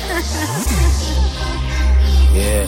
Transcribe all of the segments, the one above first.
Yeah.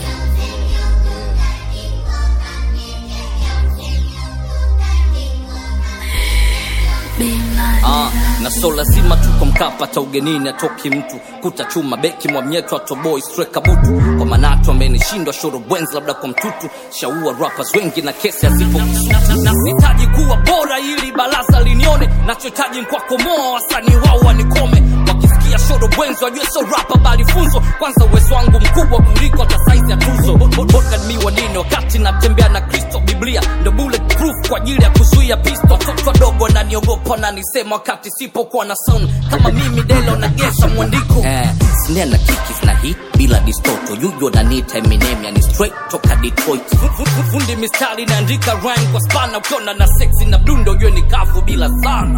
Na so lazima tuko Mkapa ta ugenini atoki mtu kuta chuma beki mwamnyetu atoboi striker butu kwa manatu amenishindwa shoro bwenzi labda kwa mtutu shaua rappers wengi na kesi asipo nasitaji kuwa bora ili balaza linione nachotaji kwako moa wasanii wao wanikome wakisikia shoro bwenzi wajue so rapper bali funzo kwanza uwezo wangu mkubwa kuliko hata size ya tuzo boka mi wanini wakati natembea na Kristo Biblia ndo bulletproof kwa ajili ya kuzuia pistol watoto wadogo na niogopa na nisema wakati sipokuwa na sound kama mimi delo na gesa mwandiko snare na kicks na hit bila distorto yujo na nita Eminem yani straight toka Detroit fundi mistari naandika rhyme kwa spana ukiona na sexy na blundo yue ni kafu bila sana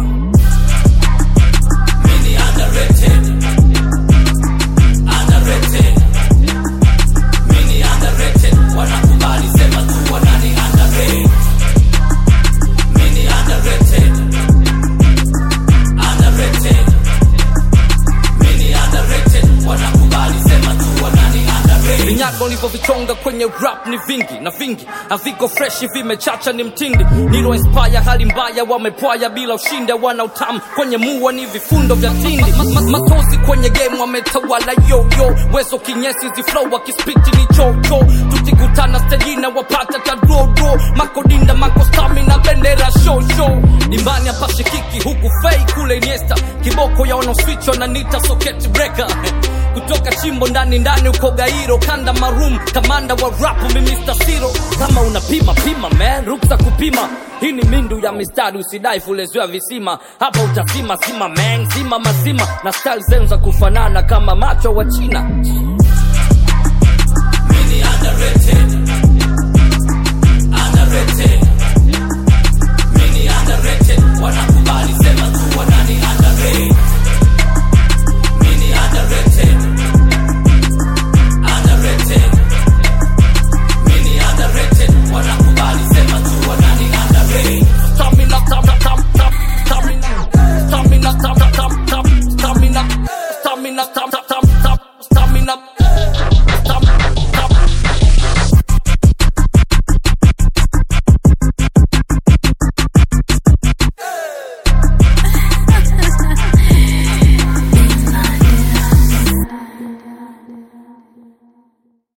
mini underrated mini underrated wanakubali sema tu wanani underrated mini underrated mini underrated wanakubali sema tu wanani underrated vinyago nilivyo vichonga kwenye rap ni vingi na vingi haviko fresh vimechacha ni mtindi nilo inspire hali mbaya wamepwaya bila ushinde wana utamu kwenye mua ni vifundo vya tindi matozi kwenye game wametawala yo wezo kinyesi zi flow wakispiti ni chocho tutikutana stajina wapata tadrodo makodinda makostamina bendera show dimbani hapa shikiki huku fake kule Iniesta kiboko ya ono switch na nita socket breaker kutoka chimbo ndani uko Gairo kanda maroom kamanda wa rap mimi Mr. Siro kama unapima pima man ruksa kupima hii ni mindu ya mistari usidai fuleziwa visima hapa utasima sima man sima mazima na style zenu za kufanana kama macho wa China